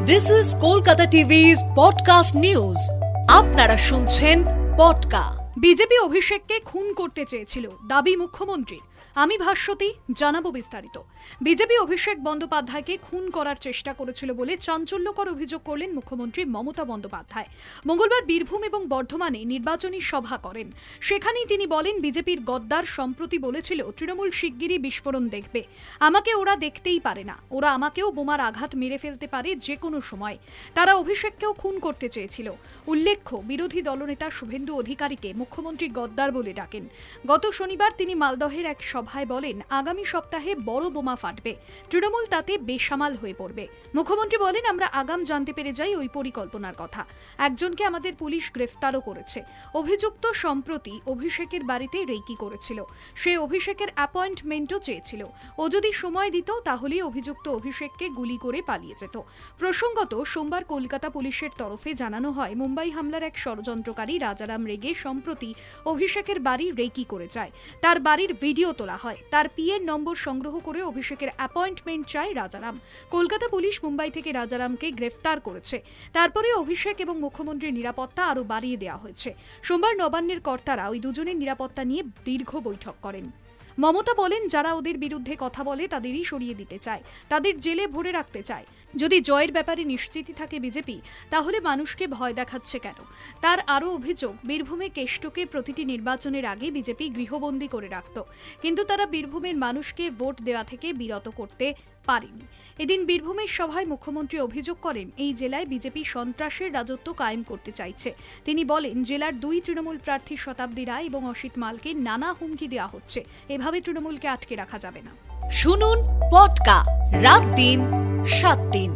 This is Kolkata TV's podcast news. আপনারা শুনছেন পডকা। BJP অভিষেককে খুন করতে চেয়েছিল, দাবি মুখ্যমন্ত্রীর। আমি ভাষ্যতি জানাবো বিস্তারিত। বিজেপি অভিষেক বন্দ্যোপাধ্যায়কে খুন করার চেষ্টা করেছিল বলে চাঞ্চল্যকর অভিযোগ করলেন মুখ্যমন্ত্রী মমতা বন্দ্যোপাধ্যায়। মঙ্গলবার বীরভূম এবং বর্ধমানে নির্বাচনী সভা করেন। সেখানেই তিনি বলেন, বিজেপির গদ্দার সম্প্রতি বলেছিল তৃণমূল শিগগিরই বিস্ফোরণ দেখবে। আমাকে ওরা দেখতেই পারে না, ওরা আমাকেও বোমার আঘাত মেরে ফেলতে পারে যে কোনো সময়। তারা অভিষেককেও খুন করতে চেয়েছিল। উল্লেখ্য, বিরোধী দলনেতা শুভেন্দু অধিকারীকে মুখ্যমন্ত্রী গদ্দার বলে ডাকেন। গত শনিবার তিনি মালদহের এক সভায় বলেন, আগামী সপ্তাহে বড় বোমা ফাটবে, তৃণমূল তাতে বেসামাল হয়ে পড়বে। মুখ্যমন্ত্রী বলেন, আমরা আগাম জানতে পেরে যাই ওই পরিকল্পনার কথা। একজনকে আমাদের পুলিশ গ্রেফতারও করেছে। অভিযুক্ত সম্প্রতি অভিষেকের বাড়িতে রেকি করেছিল। সে অভিষেকের অ্যাপয়েন্টমেন্টও চেয়েছিল। ও যদি সময় দিত তাহলেই অভিযুক্ত অভিষেককে গুলি করে পালিয়ে যেত। প্রসঙ্গত, সোমবার কলকাতা পুলিশের তরফে জানানো হয়, মুম্বাই হামলার এক ষড়যন্ত্রকারী রাজারাম রেগে সম্প্রতি অভিষেকের বাড়ি রেকি করে যায়। তার বাড়ির ভিডিও তোলা হয়। তার পিএর নম্বর সংগ্রহ করে অভিষেকের অ্যাপয়েন্টমেন্ট চায় রাজারাম। কলকাতা পুলিশ মুম্বাই থেকে রাজারামকে গ্রেফতার করেছে। তারপরে অভিষেক এবং মুখ্যমন্ত্রীর নিরাপত্তা আরও বাড়িয়ে দেওয়া হয়েছে। সোমবার নবান্নের কর্তারা ওই দুজনের নিরাপত্তা নিয়ে দীর্ঘ বৈঠক করেন। মমতা বলেন, যারা ওদের বিরুদ্ধে কথা বলে তাদেরই সরিয়ে দিতে চায়, তাদের জেলে ভরে রাখতে চায়। যদি জয়ের ব্যাপারে নিশ্চিতই থাকে বিজেপি, তাহলে মানুষকে ভয় দেখাচ্ছে কেন? তার আরও অভিযোগ, বীরভূমে কেষ্টকে প্রতিটি নির্বাচনের আগে বিজেপি গৃহবন্দী করে রাখত, কিন্তু তারা বীরভূমের মানুষকে ভোট দেওয়া থেকে বিরত করতে পারেনি। এদিন বীরভূমের সভায় মুখ্যমন্ত্রী অভিযোগ করেন, এই জেলায় বিজেপি সন্ত্রাসের রাজত্ব কায়েম করতে চাইছে। তিনি বলেন, জেলার 2 তৃণমূল প্রার্থী শতাব্দী রায় এবং অসিত মালকে নানা হুমকি দেওয়া হচ্ছে। এভাবে তৃণমূলকে আটকে রাখা যাবে না। শুনুন পডকা, রাত দিন 7 দিন।